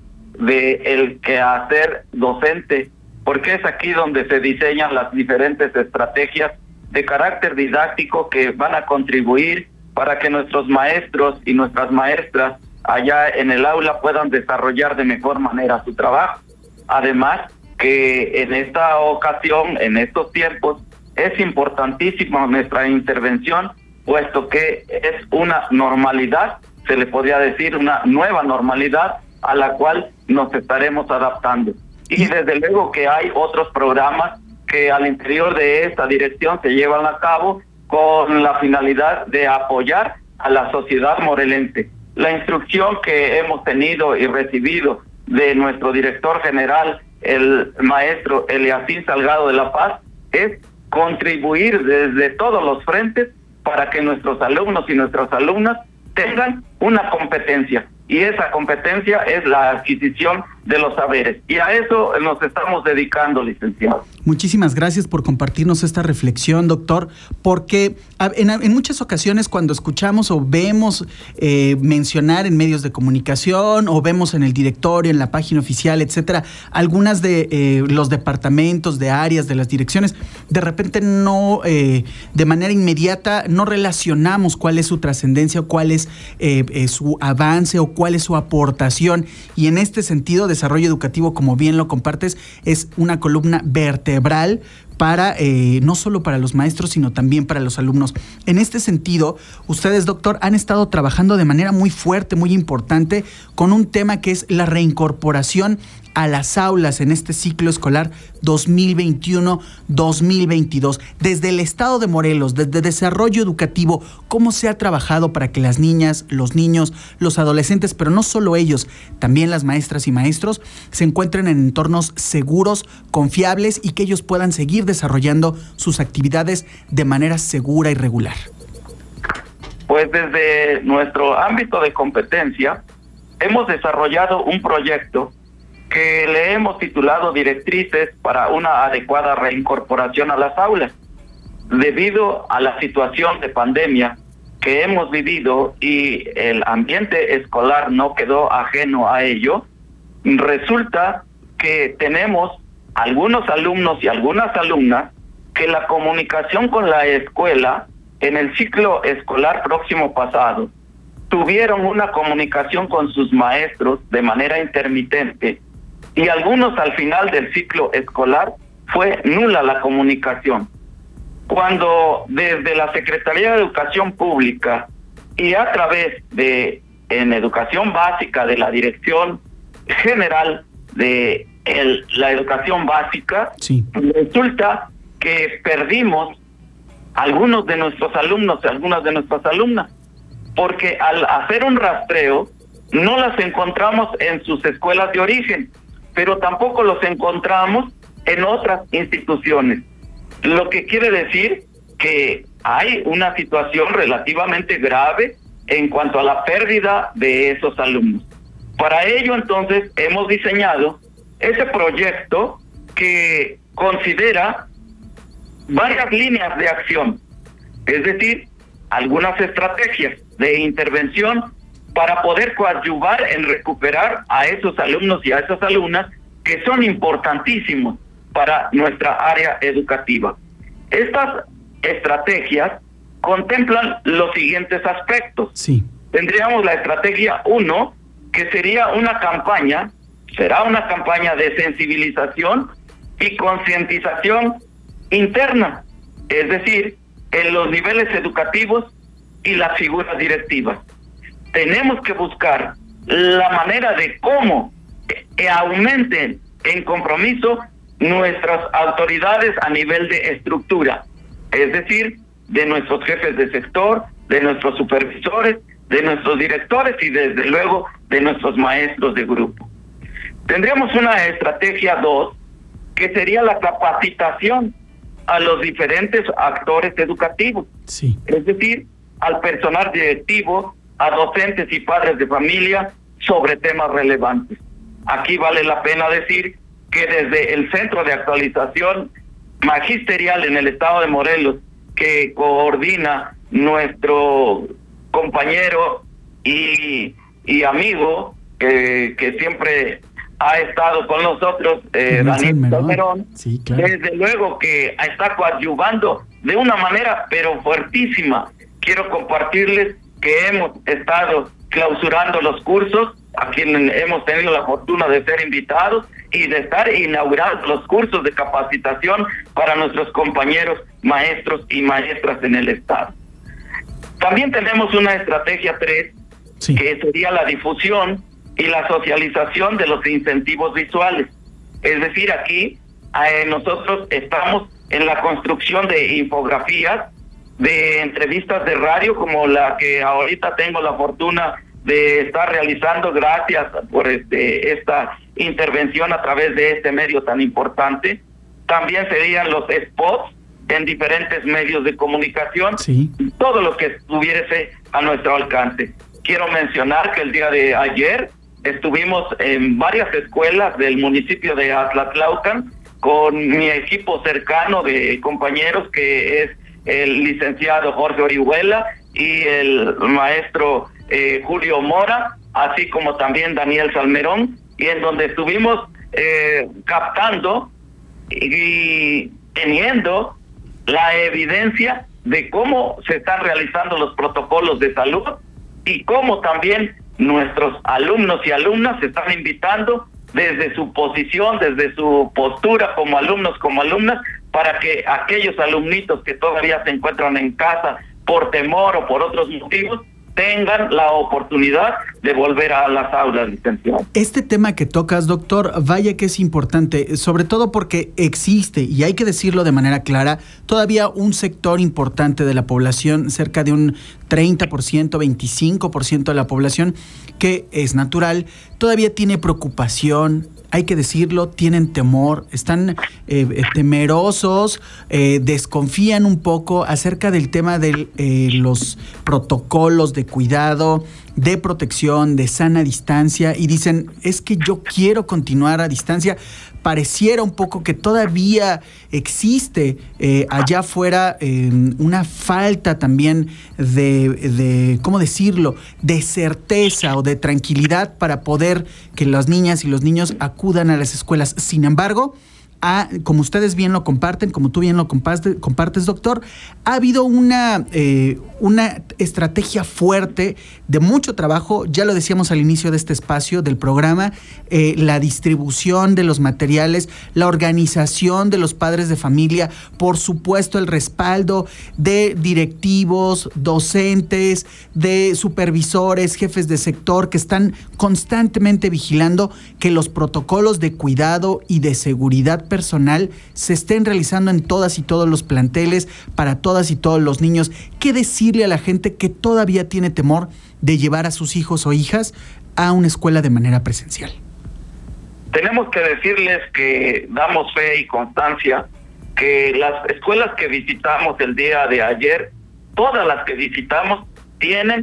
del quehacer docente, porque es aquí donde se diseñan las diferentes estrategias de carácter didáctico que van a contribuir para que nuestros maestros y nuestras maestras allá en el aula puedan desarrollar de mejor manera su trabajo. Además, que en esta ocasión, en estos tiempos, es importantísima nuestra intervención, puesto que es una normalidad, se le podría decir una nueva normalidad a la cual nos estaremos adaptando. Y desde luego que hay otros programas que al interior de esta dirección se llevan a cabo con la finalidad de apoyar a la sociedad morelense. La instrucción que hemos tenido y recibido de nuestro director general, el maestro Eliasín Salgado de la Paz, es contribuir desde todos los frentes para que nuestros alumnos y nuestras alumnas tengan una competencia. Y esa competencia es la adquisición de los saberes. Y a eso nos estamos dedicando, licenciado.
Muchísimas gracias por compartirnos esta reflexión, doctor, porque en muchas ocasiones cuando escuchamos o vemos mencionar en medios de comunicación o vemos en el directorio, en la página oficial, etcétera, algunas de los departamentos, de áreas, de las direcciones, de repente no, de manera inmediata, no relacionamos cuál es su trascendencia, cuál es su avance o cuál es su aportación. Y en este sentido, desarrollo educativo, como bien lo compartes, es una columna vertebral para no solo para los maestros, sino también para los alumnos. En este sentido, ustedes, doctor, han estado trabajando de manera muy fuerte, muy importante, con un tema que es la reincorporación a las aulas en este ciclo escolar 2021-2022. Desde el estado de Morelos, desde desarrollo educativo, ¿cómo se ha trabajado para que las niñas, los niños, los adolescentes, pero no solo ellos, también las maestras y maestros, se encuentren en entornos seguros, confiables y que ellos puedan seguir desarrollando sus actividades de manera segura y regular?
Pues desde nuestro ámbito de competencia hemos desarrollado un proyecto que le hemos titulado Directrices para una adecuada reincorporación a las aulas. Debido a la situación de pandemia que hemos vivido y el ambiente escolar no quedó ajeno a ello, resulta que tenemos algunos alumnos y algunas alumnas que la comunicación con la escuela en el ciclo escolar próximo pasado tuvieron una comunicación con sus maestros de manera intermitente, y algunos al final del ciclo escolar fue nula la comunicación. Cuando desde la Secretaría de Educación Pública y a través de en Educación Básica de la Dirección General de la Educación Básica, sí, resulta que perdimos algunos de nuestros alumnos y algunas de nuestras alumnas, porque al hacer un rastreo no las encontramos en sus escuelas de origen, pero tampoco los encontramos en otras instituciones. Lo que quiere decir que hay una situación relativamente grave en cuanto a la pérdida de esos alumnos. Para ello, entonces, hemos diseñado ese proyecto que considera varias líneas de acción, es decir, algunas estrategias de intervención para poder coadyuvar en recuperar a esos alumnos y a esas alumnas que son importantísimos para nuestra área educativa. Estas estrategias contemplan los siguientes aspectos.
Sí.
Tendríamos la estrategia 1, que sería una campaña, será una campaña de sensibilización y concientización interna, es decir, en los niveles educativos y las figuras directivas. Tenemos que buscar la manera de cómo aumenten en compromiso nuestras autoridades a nivel de estructura, es decir, de nuestros jefes de sector, de nuestros supervisores, de nuestros directores y desde luego de nuestros maestros de grupo. Tendríamos una estrategia 2, que sería la capacitación a los diferentes actores educativos,
sí,
es decir, al personal directivo, a docentes y padres de familia sobre temas relevantes. Aquí vale la pena decir que desde el Centro de Actualización Magisterial en el estado de Morelos, que coordina nuestro compañero y amigo que siempre ha estado con nosotros, Daniel Salmerón,
sí, claro,
desde luego que está coadyuvando de una manera pero fuertísima. Quiero compartirles que hemos estado clausurando los cursos, a quienes hemos tenido la fortuna de ser invitados y de estar inaugurando los cursos de capacitación para nuestros compañeros maestros y maestras en el estado. También tenemos una estrategia 3, sí, que sería la difusión y la socialización de los incentivos visuales. Es decir, aquí nosotros estamos en la construcción de infografías, de entrevistas de radio como la que ahorita tengo la fortuna de estar realizando, gracias por esta intervención a través de este medio tan importante. También serían los spots en diferentes medios de comunicación,
sí,
todo lo que estuviese a nuestro alcance. Quiero mencionar que el día de ayer estuvimos en varias escuelas del municipio de Azlatlaucan con mi equipo cercano de compañeros, que es el licenciado Jorge Orihuela y el maestro Julio Mora, así como también Daniel Salmerón, y en donde estuvimos captando y teniendo la evidencia de cómo se están realizando los protocolos de salud y cómo también nuestros alumnos y alumnas se están invitando desde su posición, desde su postura como alumnos, como alumnas, para que aquellos alumnitos que todavía se encuentran en casa por temor o por otros motivos tengan la oportunidad de volver a las aulas, licenciado.
Este tema que tocas, doctor, vaya que es importante, sobre todo porque existe, y hay que decirlo de manera clara, todavía un sector importante de la población, cerca de un 30%, 25% de la población, que es natural, todavía tiene preocupación, hay que decirlo, tienen temor, están temerosos, desconfían un poco acerca del tema de los protocolos de cuidado, de protección, de sana distancia, y dicen, es que yo quiero continuar a distancia. Pareciera un poco que todavía existe allá afuera una falta también de, ¿cómo decirlo?, de certeza o de tranquilidad para poder que las niñas y los niños acudan a las escuelas. Sin embargo, como ustedes bien lo comparten, como tú bien lo compartes, doctor, ha habido una estrategia fuerte de mucho trabajo, ya lo decíamos al inicio de este espacio del programa, la distribución de los materiales, la organización de los padres de familia, por supuesto el respaldo de directivos, docentes, de supervisores, jefes de sector que están constantemente vigilando que los protocolos de cuidado y de seguridad personal se estén realizando en todas y todos los planteles, para todas y todos los niños. ¿Qué decirle a la gente que todavía tiene temor de llevar a sus hijos o hijas a una escuela de manera presencial?
Tenemos que decirles que damos fe y constancia que las escuelas que visitamos el día de ayer, todas las que visitamos, tienen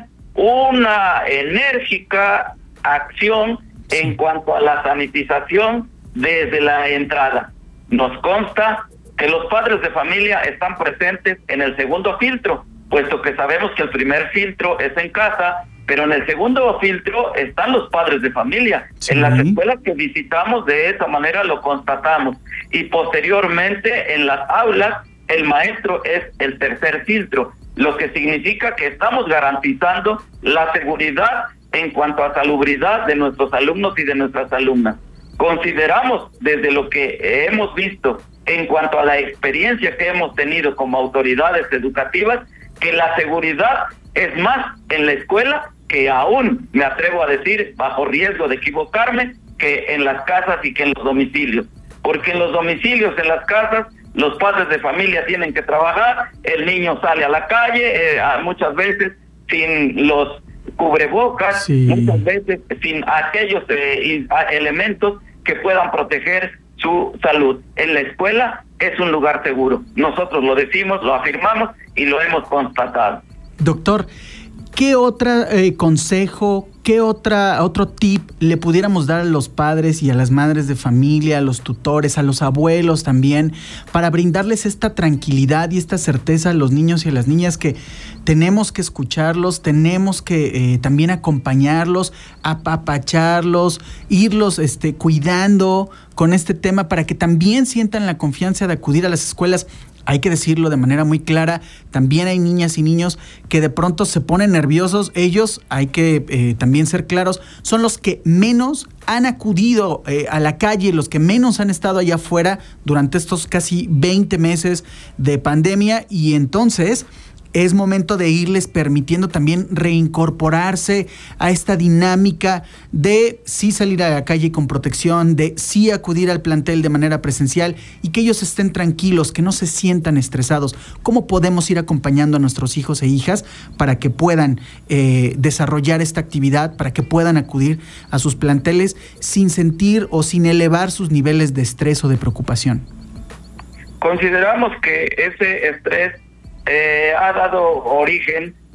una enérgica acción en cuanto a la sanitización desde la entrada. Nos consta que los padres de familia están presentes en el segundo filtro, puesto que sabemos que el primer filtro es en casa, pero en el segundo filtro están los padres de familia. Sí. En las escuelas que visitamos de esa manera lo constatamos, y posteriormente en las aulas el maestro es el tercer filtro, lo que significa que estamos garantizando la seguridad en cuanto a salubridad de nuestros alumnos y de nuestras alumnas. Consideramos, desde lo que hemos visto en cuanto a la experiencia que hemos tenido como autoridades educativas, que la seguridad es más en la escuela que, aún me atrevo a decir, bajo riesgo de equivocarme, que en las casas y que en los domicilios. Porque en los domicilios, en las casas, los padres de familia tienen que trabajar, el niño sale a la calle, muchas veces sin los cubrebocas, sí, muchas veces sin aquellos elementos que puedan proteger su salud. En la escuela es un lugar seguro. Nosotros lo decimos, lo afirmamos y lo hemos constatado.
Doctor, ¿qué otro consejo, qué otro tip le pudiéramos dar a los padres y a las madres de familia, a los tutores, a los abuelos también, para brindarles esta tranquilidad y esta certeza a los niños y a las niñas que tenemos que escucharlos, tenemos que también acompañarlos, apapacharlos, irlos cuidando con este tema para que también sientan la confianza de acudir a las escuelas? Hay que decirlo de manera muy clara, también hay niñas y niños que de pronto se ponen nerviosos. Ellos, hay que también ser claros, son los que menos han acudido a la calle, los que menos han estado allá afuera durante estos casi 20 meses de pandemia, y entonces es momento de irles permitiendo también reincorporarse a esta dinámica de sí salir a la calle con protección, de sí acudir al plantel de manera presencial, y que ellos estén tranquilos, que no se sientan estresados. ¿Cómo podemos ir acompañando a nuestros hijos e hijas para que puedan desarrollar esta actividad, para que puedan acudir a sus planteles sin sentir o sin elevar sus niveles de estrés o de preocupación?
Consideramos que ese estrés ha dado origen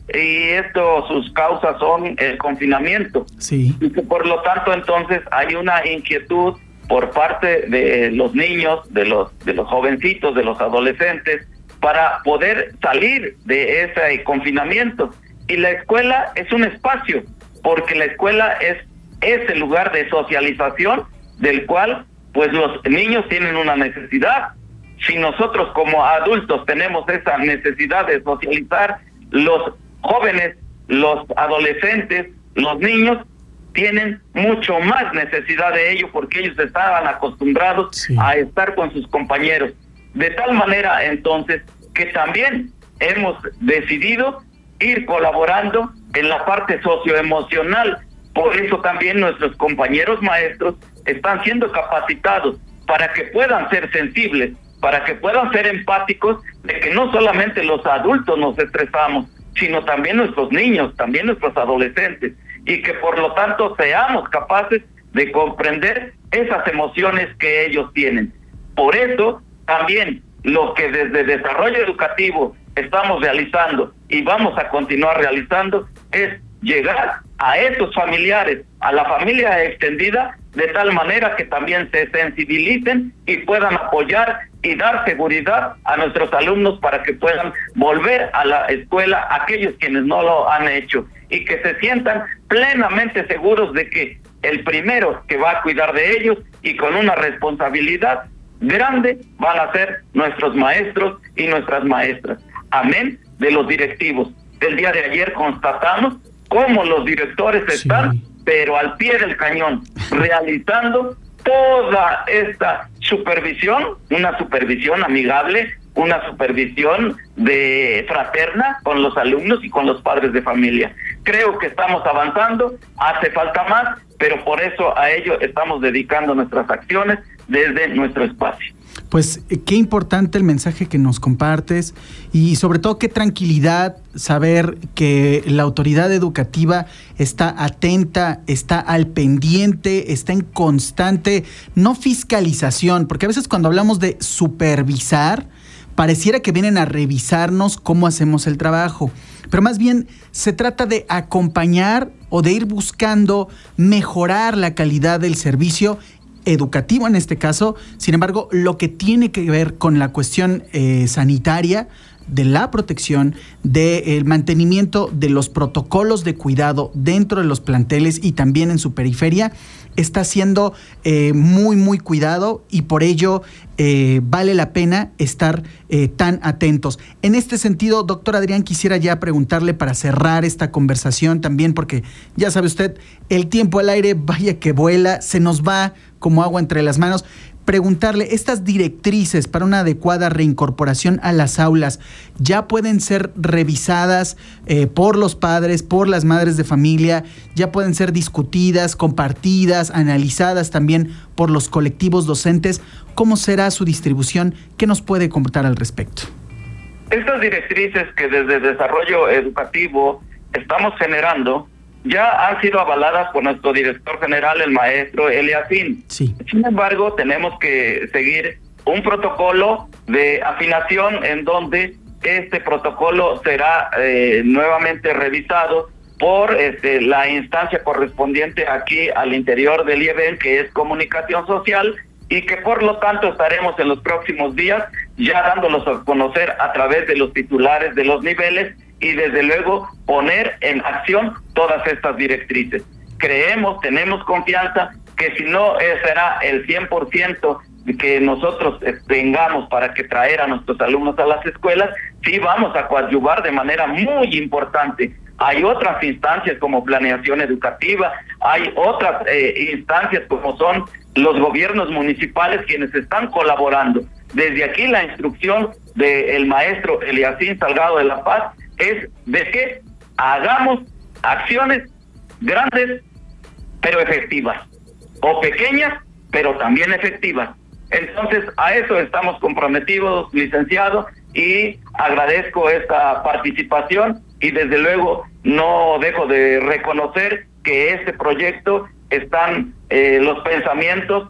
y esto, sus causas son el confinamiento.
Sí.
Y que por lo tanto entonces hay una inquietud por parte de los niños, de los jovencitos, de los adolescentes, para poder salir de ese confinamiento. Y la escuela es un espacio, porque la escuela es ese lugar de socialización del cual pues los niños tienen una necesidad. Si nosotros como adultos tenemos esa necesidad de socializar, los jóvenes, los adolescentes, los niños tienen mucho más necesidad de ello, porque ellos estaban acostumbrados a estar con sus compañeros. De tal manera entonces que también hemos decidido ir colaborando en la parte socioemocional. Por eso también nuestros compañeros maestros están siendo capacitados para que puedan ser sensibles, para que puedan ser empáticos, de que no solamente los adultos nos estresamos, sino también nuestros niños, también nuestros adolescentes, y que por lo tanto seamos capaces de comprender esas emociones que ellos tienen. Por eso también lo que desde Desarrollo Educativo estamos realizando y vamos a continuar realizando es llegar a esos familiares, a la familia extendida, de tal manera que también se sensibilicen y puedan apoyar y dar seguridad a nuestros alumnos para que puedan volver a la escuela, aquellos quienes no lo han hecho, y que se sientan plenamente seguros de que el primero que va a cuidar de ellos y con una responsabilidad grande van a ser nuestros maestros y nuestras maestras. Amén de los directivos. El día de ayer constatamos cómo los directores están, pero al pie del cañón, realizando toda esta supervisión, una supervisión amigable, una supervisión de fraterna con los alumnos y con los padres de familia. Creo que estamos avanzando, hace falta más, pero por eso a ello estamos dedicando nuestras acciones desde nuestro espacio.
Pues qué importante el mensaje que nos compartes y sobre todo qué tranquilidad saber que la autoridad educativa está atenta, está al pendiente, está en constante, no fiscalización, porque a veces cuando hablamos de supervisar, pareciera que vienen a revisarnos cómo hacemos el trabajo, pero más bien se trata de acompañar o de ir buscando mejorar la calidad del servicio educativo en este caso. Sin embargo, lo que tiene que ver con la cuestión sanitaria, de la protección, del mantenimiento de los protocolos de cuidado dentro de los planteles y también en su periferia, está siendo muy, muy cuidado y por ello vale la pena estar tan atentos. En este sentido, doctor Adrián, quisiera ya preguntarle para cerrar esta conversación también, porque ya sabe usted, el tiempo al aire, vaya que vuela, se nos va como agua entre las manos. Preguntarle, estas directrices para una adecuada reincorporación a las aulas, ¿ya pueden ser revisadas por los padres, por las madres de familia? ¿Ya pueden ser discutidas, compartidas, analizadas también por los colectivos docentes? ¿Cómo será su distribución? ¿Qué nos puede comentar al respecto?
Estas directrices que desde Desarrollo Educativo estamos generando ya han sido avaladas por nuestro director general, el maestro Eliasín.
Sí.
Sin embargo, tenemos que seguir un protocolo de afinación en donde este protocolo será nuevamente revisado por la instancia correspondiente aquí al interior del IEBEN, que es Comunicación Social, y que por lo tanto estaremos en los próximos días ya dándolos a conocer a través de los titulares de los niveles y desde luego poner en acción todas estas directrices. Creemos, tenemos confianza que si no será el 100% que nosotros tengamos para que traer a nuestros alumnos a las escuelas, sí vamos a coadyuvar de manera muy importante. Hay otras instancias como planeación educativa, hay otras instancias como son los gobiernos municipales quienes están colaborando. Desde aquí la instrucción del maestro Eliasín Salgado de la Paz es de que hagamos acciones grandes pero efectivas, o pequeñas pero también efectivas. Entonces a eso estamos comprometidos, licenciado, y agradezco esta participación y desde luego no dejo de reconocer que este proyecto están los pensamientos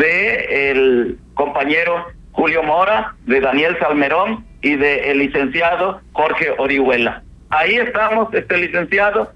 de el compañero Julio Mora, de Daniel Salmerón y del licenciado Jorge Orihuela. ahí estamos, licenciado,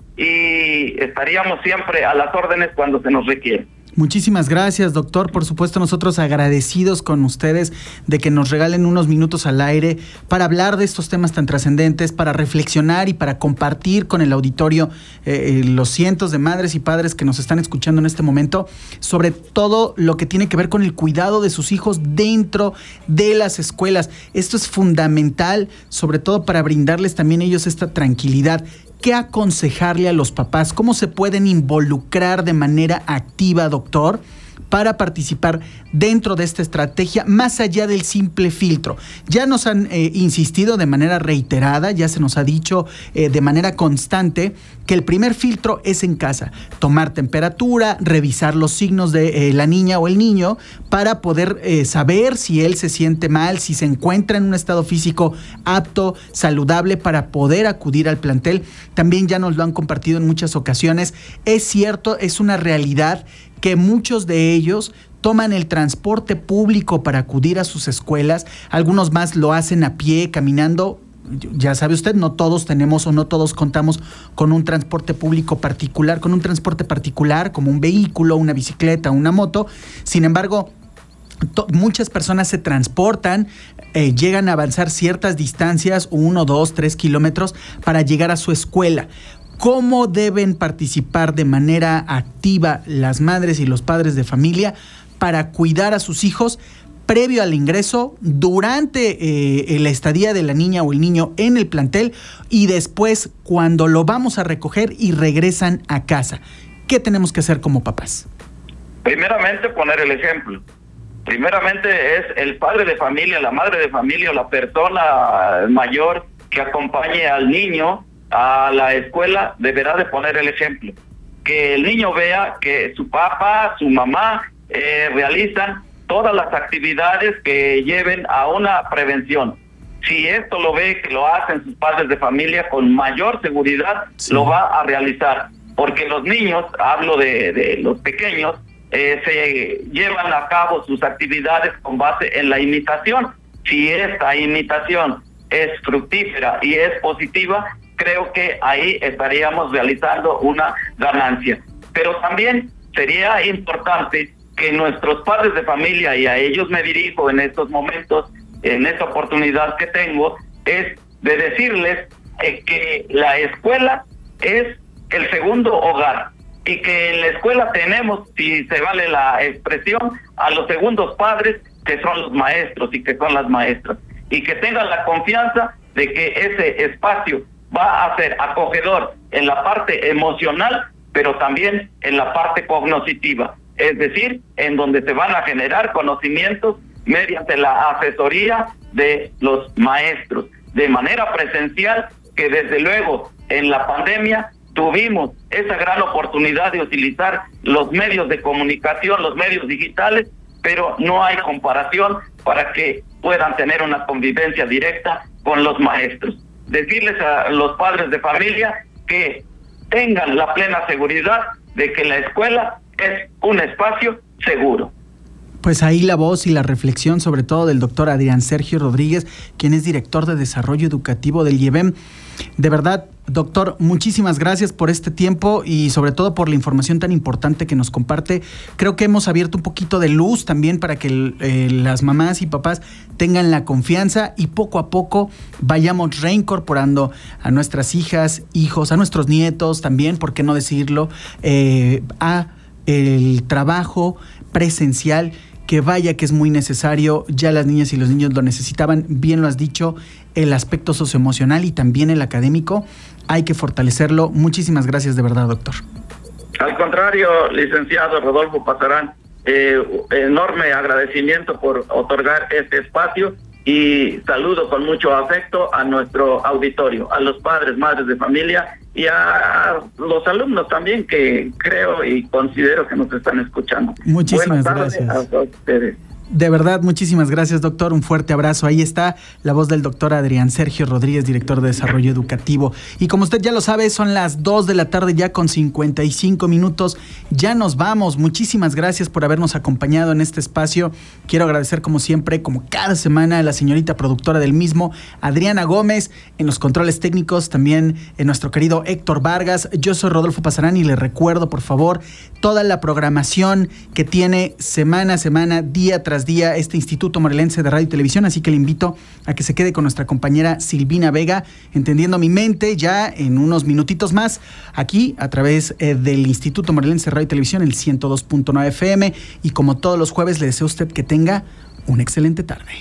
y estaríamos siempre a las órdenes cuando se nos requiere.
Muchísimas gracias, doctor. Por supuesto, nosotros agradecidos con ustedes de que nos regalen unos minutos al aire para hablar de estos temas tan trascendentes, para reflexionar y para compartir con el auditorio, los cientos de madres y padres que nos están escuchando en este momento, sobre todo lo que tiene que ver con el cuidado de sus hijos dentro de las escuelas. Esto es fundamental, sobre todo para brindarles también a ellos esta tranquilidad. ¿Qué aconsejarle a los papás? ¿Cómo se pueden involucrar de manera activa, doctor, para participar dentro de esta estrategia, más allá del simple filtro? Ya nos han insistido de manera reiterada, ya se nos ha dicho de manera constante que el primer filtro es en casa. Tomar temperatura, revisar los signos de la niña o el niño para poder saber si él se siente mal, si se encuentra en un estado físico apto, saludable, para poder acudir al plantel. También ya nos lo han compartido en muchas ocasiones. Es cierto, es una realidad que muchos de ellos toman el transporte público para acudir a sus escuelas. Algunos más lo hacen a pie, caminando. Ya sabe usted, no todos tenemos o no todos contamos con un transporte público particular, con un transporte particular como un vehículo, una bicicleta, una moto. Sin embargo, muchas personas se transportan, llegan a avanzar ciertas distancias, 1, 2, 3 kilómetros para llegar a su escuela. ¿Cómo deben participar de manera activa las madres y los padres de familia para cuidar a sus hijos previo al ingreso, durante la estadía de la niña o el niño en el plantel y después cuando lo vamos a recoger y regresan a casa? ¿Qué tenemos que hacer como papás?
Primeramente, poner el ejemplo. Primeramente es el padre de familia, la madre de familia o la persona mayor que acompañe al niño a la escuela, deberá de poner el ejemplo. Que el niño vea que su papá, su mamá realizan todas las actividades que lleven a una prevención. Si esto lo ve que lo hacen sus padres de familia, con mayor seguridad lo va a realizar. Porque los niños, hablo de los pequeños, se llevan a cabo sus actividades con base en la imitación. Si esta imitación es fructífera y es positiva, creo que ahí estaríamos realizando una ganancia. Pero también sería importante que nuestros padres de familia, y a ellos me dirijo en estos momentos, en esta oportunidad que tengo, es de decirles que la escuela es el segundo hogar y que en la escuela tenemos, si se vale la expresión, a los segundos padres, que son los maestros y que son las maestras, y que tengan la confianza de que ese espacio va a ser acogedor en la parte emocional, pero también en la parte cognitiva, es decir, en donde se van a generar conocimientos mediante la asesoría de los maestros, de manera presencial, que desde luego en la pandemia tuvimos esa gran oportunidad de utilizar los medios de comunicación, los medios digitales, pero no hay comparación para que puedan tener una convivencia directa con los maestros. Decirles a los padres de familia que tengan la plena seguridad de que la escuela es un espacio seguro.
Pues ahí la voz y la reflexión, sobre todo del doctor Adrián Sergio Rodríguez, quien es director de Desarrollo Educativo del IEBEM. De verdad, doctor, muchísimas gracias por este tiempo y sobre todo por la información tan importante que nos comparte. Creo que hemos abierto un poquito de luz también para que las mamás y papás tengan la confianza y poco a poco vayamos reincorporando a nuestras hijas, hijos, a nuestros nietos también, ¿por qué no decirlo?, a el trabajo presencial, que vaya que es muy necesario. Ya las niñas y los niños lo necesitaban, bien lo has dicho, el aspecto socioemocional y también el académico hay que fortalecerlo. Muchísimas gracias de verdad, doctor.
Al contrario, licenciado Rodolfo Pazarán, enorme agradecimiento por otorgar este espacio y saludo con mucho afecto a nuestro auditorio, a los padres, madres de familia y a los alumnos también, que creo y considero que nos están escuchando.
Muchísimas gracias.
A ustedes.
De verdad, muchísimas gracias, doctor. Un fuerte abrazo. Ahí está la voz del doctor Adrián Sergio Rodríguez, director de Desarrollo Educativo. Y como usted ya lo sabe, son las 2 de la tarde ya con 55 minutos. Ya nos vamos. Muchísimas gracias por habernos acompañado en este espacio. Quiero agradecer, como siempre, como cada semana, a la señorita productora del mismo, Adriana Gómez, en los controles técnicos, también en nuestro querido Héctor Vargas. Yo soy Rodolfo Pazarán y les recuerdo, por favor, toda la programación que tiene semana a semana, día tras día, este Instituto Morelense de Radio y Televisión, así que le invito a que se quede con nuestra compañera Silvina Vega, entendiendo mi mente, ya en unos minutitos más, aquí a través del Instituto Morelense de Radio y Televisión, el 102.9 FM, y como todos los jueves le deseo a usted que tenga una excelente tarde.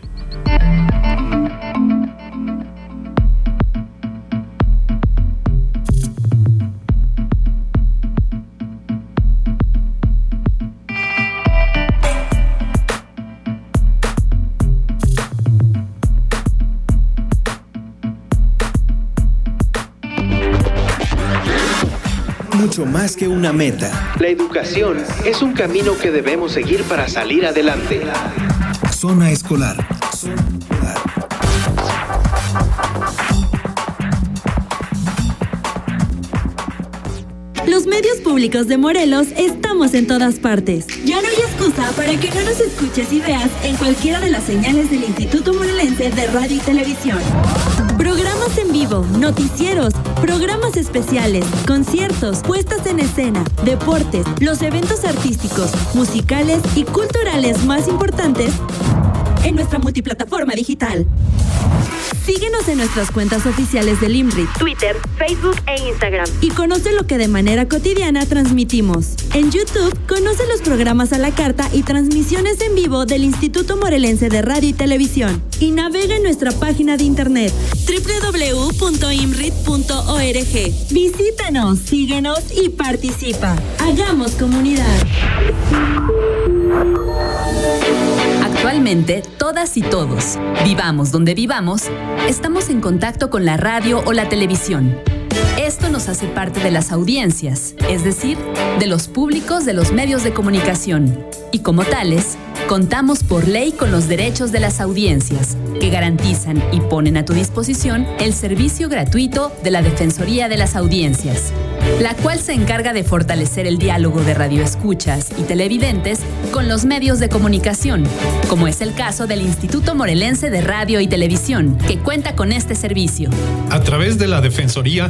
Mucho más que una meta. La educación es un camino que debemos seguir para salir adelante. Zona escolar.
Los medios públicos de Morelos estamos en todas partes. Ya no hay excusa para que no nos escuches y veas en cualquiera de las señales del Instituto Morelense de Radio y Televisión. Programas en vivo, noticieros, programas especiales, conciertos, puestas en escena, deportes, los eventos artísticos, musicales y culturales más importantes en nuestra multiplataforma digital. Síguenos en nuestras cuentas oficiales del IMRIT, Twitter, Facebook e Instagram y conoce lo que de manera cotidiana transmitimos. En YouTube, conoce los programas a la carta y transmisiones en vivo del Instituto Morelense de Radio y Televisión. Y navega en nuestra página de internet www.imrit.org. Visítanos, síguenos y participa. Hagamos comunidad.
Actualmente, todas y todos, vivamos donde vivamos, estamos en contacto con la radio o la televisión. Esto nos hace parte de las audiencias, es decir, de los públicos de los medios de comunicación. Y como tales, contamos por ley con los derechos de las audiencias, que garantizan y ponen a tu disposición el servicio gratuito de la Defensoría de las Audiencias, la cual se encarga de fortalecer el diálogo de radioescuchas y televidentes con los medios de comunicación, como es el caso del Instituto Morelense de Radio y Televisión, que cuenta con este servicio.
A través de la Defensoría